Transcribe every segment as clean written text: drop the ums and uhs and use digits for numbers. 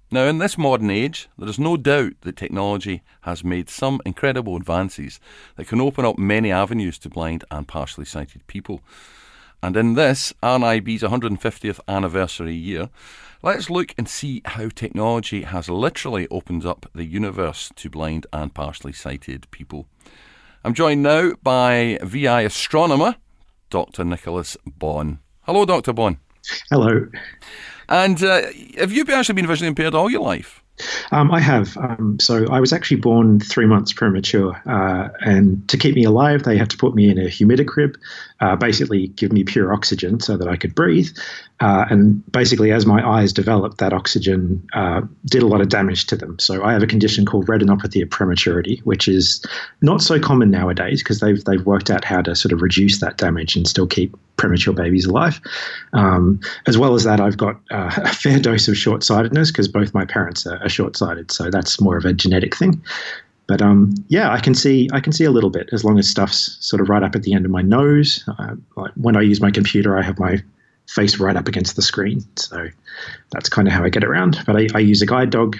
Now, in this modern age, there is no doubt that technology has made some incredible advances that can open up many avenues to blind and partially sighted people. And in this, RNIB's 150th anniversary year, let's look and see how technology has literally opened up the universe to blind and partially sighted people. I'm joined now by VI astronomer, Dr. Nicholas Bonn. Hello, Dr. Bonn. Hello. And have you actually been visually impaired all your life? I have. So I was actually born 3 months premature, and to keep me alive, they had to put me in a humidicrib, basically give me pure oxygen so that I could breathe. And basically, as my eyes developed, that oxygen did a lot of damage to them. So I have a condition called retinopathy of prematurity, which is not so common nowadays because they've worked out how to sort of reduce that damage and still keep premature babies alive. As well as that, I've got a fair dose of short-sightedness because both my parents are short-sighted, so that's more of a genetic thing. But yeah, I can see a little bit as long as stuff's sort of right up at the end of my nose. Like when I use my computer, I have my face right up against the screen, so that's kind of how I get around. But I use a guide dog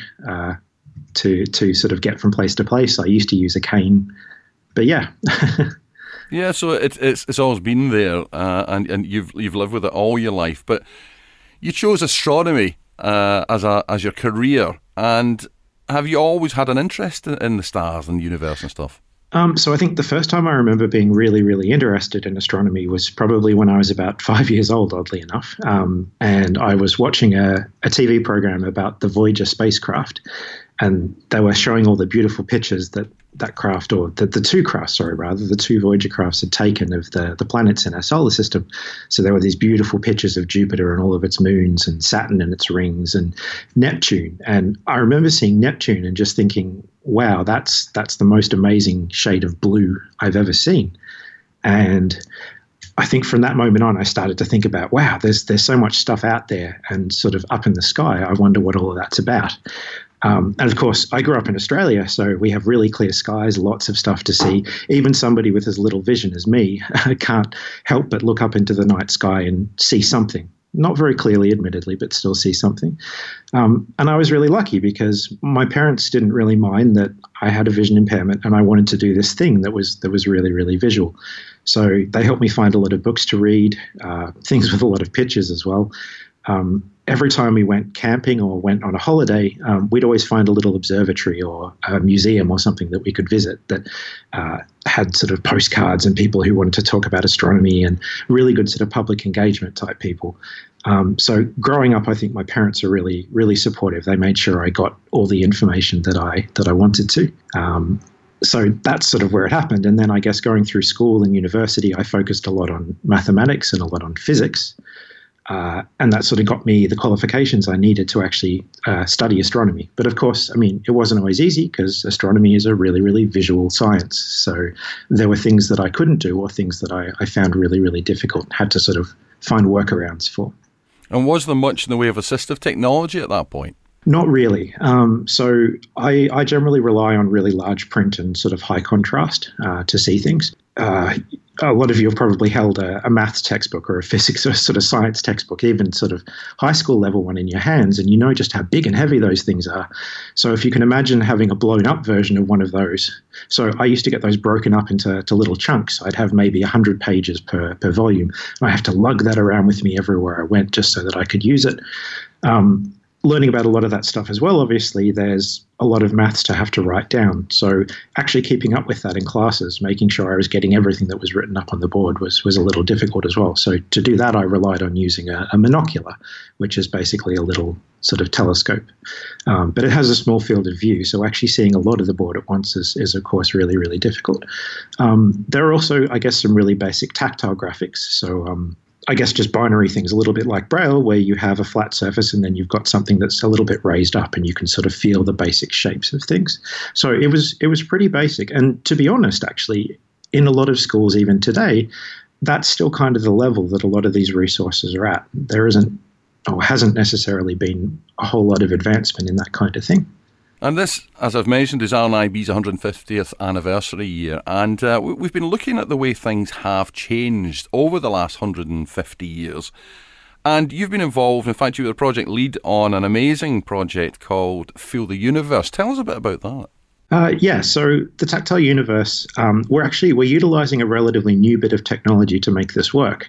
to sort of get from place to place. I used to use a cane, but yeah. Yeah, so it's always been there, and you've lived with it all your life. But you chose astronomy as your career, and have you always had an interest in the stars and the universe and stuff? So I think the first time I remember being really, really interested in astronomy was probably when I was about 5 years old, oddly enough. And I was watching a TV program about the Voyager spacecraft, and they were showing all the beautiful pictures that craft, or the two crafts, the two Voyager crafts had taken of the planets in our solar system. So there were these beautiful pictures of Jupiter and all of its moons, and Saturn and its rings, and Neptune. And I remember seeing Neptune and just thinking, wow, that's the most amazing shade of blue I've ever seen. And I think from that moment on, I started to think about, wow, there's so much stuff out there and sort of up in the sky. I wonder what all of that's about. And of course, I grew up in Australia, so we have really clear skies, lots of stuff to see. Even somebody with as little vision as me can't help but look up into the night sky and see something. Not very clearly, admittedly, but still see something. And I was really lucky because my parents didn't really mind that I had a vision impairment and I wanted to do this thing that was really, really visual. So they helped me find a lot of books to read, things with a lot of pictures as well. Every time we went camping or went on a holiday, we'd always find a little observatory or a museum or something that we could visit that had sort of postcards and people who wanted to talk about astronomy and really good sort of public engagement type people. So growing up, I think my parents are really, really supportive. They made sure I got all the information that I wanted to. So that's sort of where it happened. And then I guess going through school and university, I focused a lot on mathematics and a lot on physics. And that sort of got me the qualifications I needed to actually study astronomy. But of course, I mean, it wasn't always easy because astronomy is a really, really visual science. So there were things that I couldn't do or things that I found really, really difficult, had to sort of find workarounds for. And was there much in the way of assistive technology at that point? Not really. So I generally rely on really large print and sort of high contrast to see things. A lot of you have probably held a maths textbook or a physics or sort of science textbook, even sort of high school level one in your hands, and you know just how big and heavy those things are. So if you can imagine having a blown up version of one of those. So I used to get those broken up into little chunks. I'd have maybe 100 pages per volume. And I have to lug that around with me everywhere I went just so that I could use it. Learning about a lot of that stuff as well, obviously, there's a lot of maths to have to write down. So actually keeping up with that in classes, making sure I was getting everything that was written up on the board was a little difficult as well. So to do that, I relied on using a monocular, which is basically a little sort of telescope. But it has a small field of view, so actually seeing a lot of the board at once is of course, really, really difficult. There are also, I guess, some really basic tactile graphics. So I guess just binary things, a little bit like Braille, where you have a flat surface and then you've got something that's a little bit raised up and you can sort of feel the basic shapes of things. So it was pretty basic. And to be honest, actually, in a lot of schools even today, that's still kind of the level that a lot of these resources are at. There isn't or hasn't necessarily been a whole lot of advancement in that kind of thing. And this, as I've mentioned, is RNIB's 150th anniversary year. And we've been looking at the way things have changed over the last 150 years. And you've been involved, in fact, you were the project lead on an amazing project called Feel the Universe. Tell us a bit about that. So the Tactile Universe, we're utilizing a relatively new bit of technology to make this work.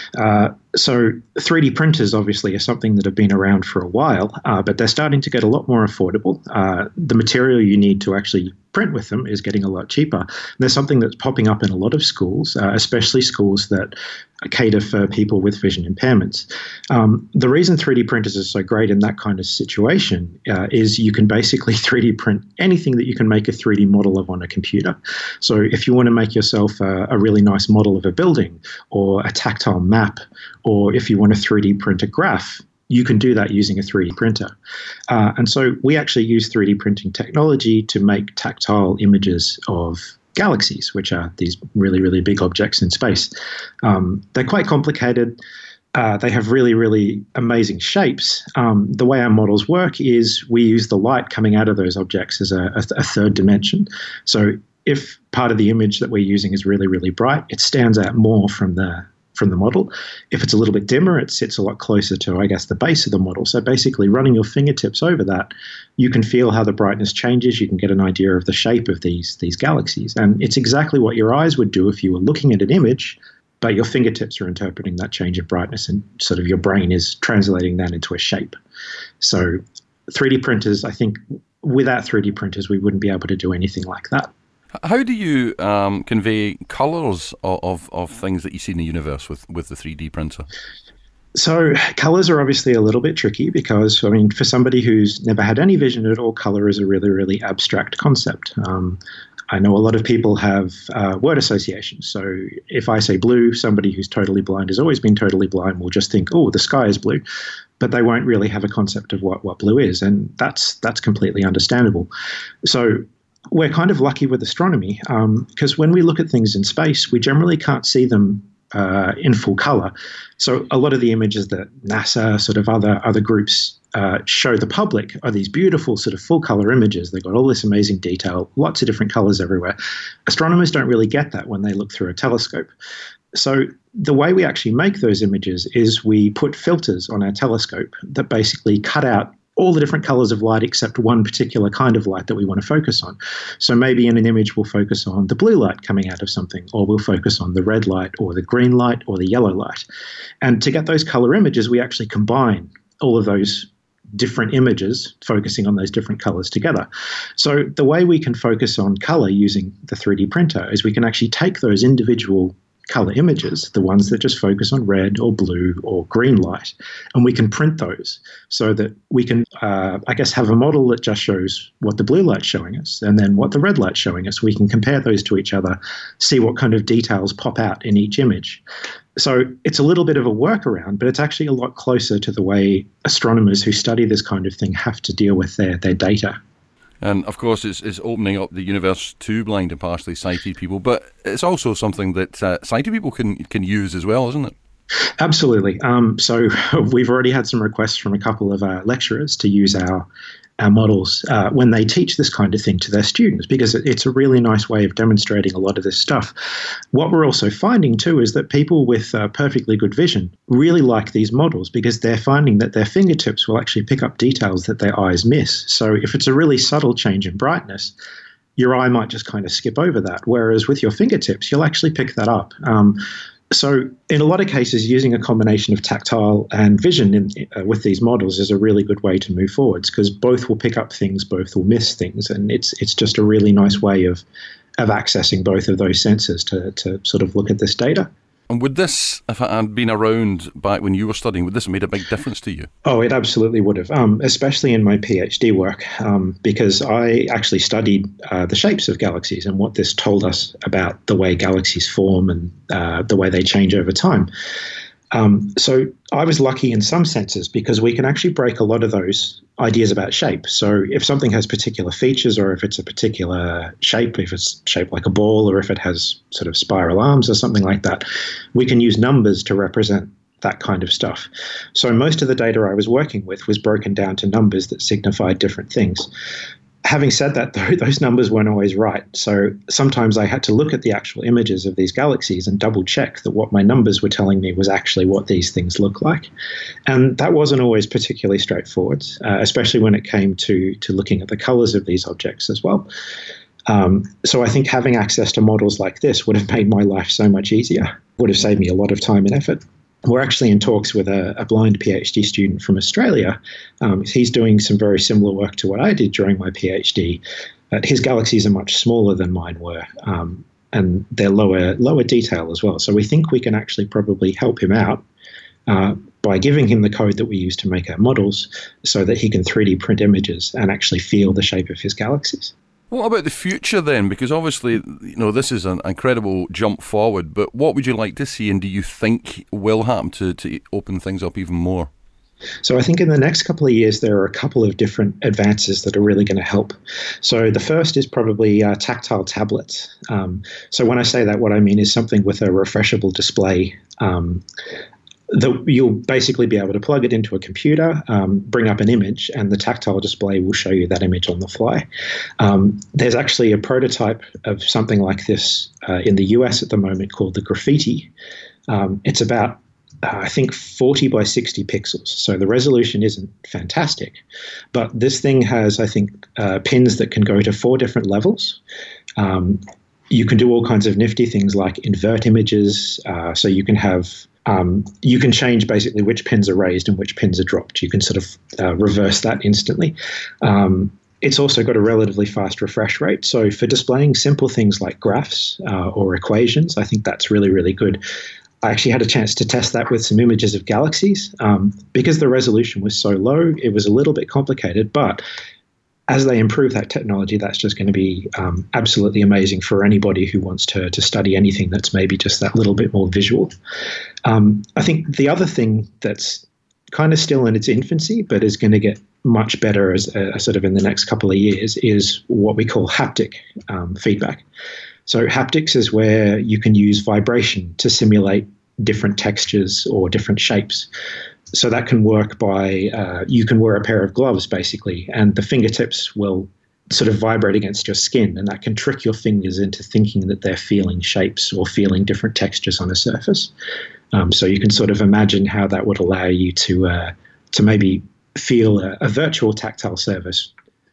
So 3D printers obviously are something that have been around for a while, but they're starting to get a lot more affordable. The material you need to actually print with them is getting a lot cheaper. And there's something that's popping up in a lot of schools, especially schools that cater for people with vision impairments. The reason 3D printers are so great in that kind of situation is you can basically 3D print anything that you can make a 3D model of on a computer. So if you want to make yourself a really nice model of a building or a tactile map, or if you want to 3D print a graph, you can do that using a 3D printer. And so we actually use 3D printing technology to make tactile images of galaxies, which are these really, really big objects in space. They're quite complicated. They have really, really amazing shapes. The way our models work is we use the light coming out of those objects as a third dimension. So if part of the image that we're using is really, really bright, it stands out more from the model. If it's a little bit dimmer, it sits a lot closer to, I guess, the base of the model. So basically running your fingertips over that, you can feel how the brightness changes. You can get an idea of the shape of these galaxies. And it's exactly what your eyes would do if you were looking at an image, but your fingertips are interpreting that change of brightness and sort of your brain is translating that into a shape. So 3D printers, I think without 3D printers, we wouldn't be able to do anything like that. How do you convey colours of things that you see in the universe with the 3D printer? So colours are obviously a little bit tricky because, I mean, for somebody who's never had any vision at all, colour is a really, really abstract concept. I know a lot of people have word associations. So if I say blue, somebody who's totally blind, has always been totally blind, will just think, oh, the sky is blue. But they won't really have a concept of what blue is. And that's completely understandable. So we're kind of lucky with astronomy because when we look at things in space, we generally can't see them in full color. So a lot of the images that NASA, sort of other groups show the public are these beautiful sort of full color images. They've got all this amazing detail, lots of different colors everywhere. Astronomers don't really get that when they look through a telescope. So the way we actually make those images is we put filters on our telescope that basically cut out all the different colors of light except one particular kind of light that we want to focus on. So maybe in an image we'll focus on the blue light coming out of something, or we'll focus on the red light or the green light or the yellow light. And to get those color images, we actually combine all of those different images focusing on those different colors together. So the way we can focus on color using the 3D printer is we can actually take those individual color images, the ones that just focus on red or blue or green light, and we can print those so that we can, have a model that just shows what the blue light's showing us and then what the red light's showing us. We can compare those to each other, see what kind of details pop out in each image. So it's a little bit of a workaround, but it's actually a lot closer to the way astronomers who study this kind of thing have to deal with their data. And, of course, it's opening up the universe to blind and partially sighted people, but it's also something that sighted people can use as well, isn't it? Absolutely. So we've already had some requests from a couple of lecturers to use our models when they teach this kind of thing to their students, because it's a really nice way of demonstrating a lot of this stuff. What we're also finding too is that people with perfectly good vision really like these models because they're finding that their fingertips will actually pick up details that their eyes miss. So if it's a really subtle change in brightness, your eye might just kind of skip over that, whereas with your fingertips, you'll actually pick that up. So in a lot of cases, using a combination of tactile and vision with these models is a really good way to move forwards because both will pick up things, both will miss things. And it's just a really nice way of accessing both of those senses to sort of look at this data. And would this, if it had been around back when you were studying, would this have made a big difference to you? Oh, it absolutely would have, especially in my PhD work, because I actually studied the shapes of galaxies and what this told us about the way galaxies form and the way they change over time. So I was lucky in some senses because we can actually break a lot of those ideas about shape. So if something has particular features or if it's a particular shape, if it's shaped like a ball or if it has sort of spiral arms or something like that, we can use numbers to represent that kind of stuff. So most of the data I was working with was broken down to numbers that signified different things. Having said that, though, those numbers weren't always right. So sometimes I had to look at the actual images of these galaxies and double check that what my numbers were telling me was actually what these things look like. And that wasn't always particularly straightforward, especially when it came to looking at the colors of these objects as well. So I think having access to models like this would have made my life so much easier, would have saved me a lot of time and effort. We're actually in talks with a blind PhD student from Australia. He's doing some very similar work to what I did during my PhD. His galaxies are much smaller than mine were, and they're lower detail as well. So we think we can actually probably help him out by giving him the code that we use to make our models so that he can 3D print images and actually feel the shape of his galaxies. What about the future then? Because obviously, this is an incredible jump forward, but what would you like to see, and do you think will happen to open things up even more? So I think in the next couple of years, there are a couple of different advances that are really going to help. So the first is probably tactile tablets. So when I say that, what I mean is something with a refreshable display that you'll basically be able to plug it into a computer, bring up an image, and the tactile display will show you that image on the fly. There's actually a prototype of something like this in the US at the moment called the Graffiti. It's about, I think, 40 by 60 pixels. So the resolution isn't fantastic. But this thing has, I think, pins that can go to 4 different levels. You can do all kinds of nifty things like invert images. So you can have you can change basically which pins are raised and which pins are dropped. You can sort of reverse that instantly. It's also got a relatively fast refresh rate. So for displaying simple things like graphs or equations, I think that's really, really good. I actually had a chance to test that with some images of galaxies. Because the resolution was so low, it was a little bit complicated, but as they improve that technology, that's just going to be absolutely amazing for anybody who wants to study anything that's maybe just that little bit more visual. I think the other thing that's kind of still in its infancy, but is going to get much better as sort of in the next couple of years, is what we call haptic feedback. So haptics is where you can use vibration to simulate different textures or different shapes. So that can work by, you can wear a pair of gloves basically, and the fingertips will sort of vibrate against your skin, and that can trick your fingers into thinking that they're feeling shapes or feeling different textures on a surface. So you can sort of imagine how that would allow you to maybe feel a virtual tactile surface,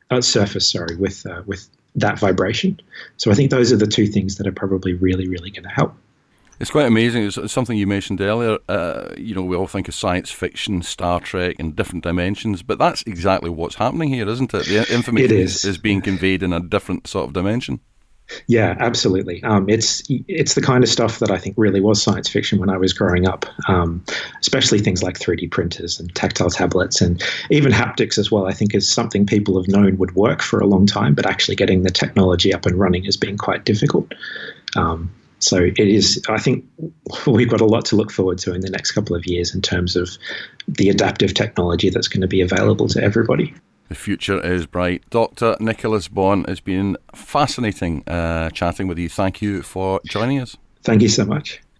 with that vibration. So I think those are the two things that are probably really, really going to help. It's quite amazing. It's something you mentioned earlier. We all think of science fiction, Star Trek, and different dimensions, but that's exactly what's happening here, isn't it? The information is being conveyed in a different sort of dimension. Yeah, absolutely. It's the kind of stuff that I think really was science fiction when I was growing up, especially things like 3D printers and tactile tablets, and even haptics as well. I think is something people have known would work for a long time, but actually getting the technology up and running has been quite difficult. So it is, I think we've got a lot to look forward to in the next couple of years in terms of the adaptive technology that's going to be available to everybody. The future is bright. Dr. Nicholas Bourne, it's been fascinating chatting with you. Thank you for joining us. Thank you so much.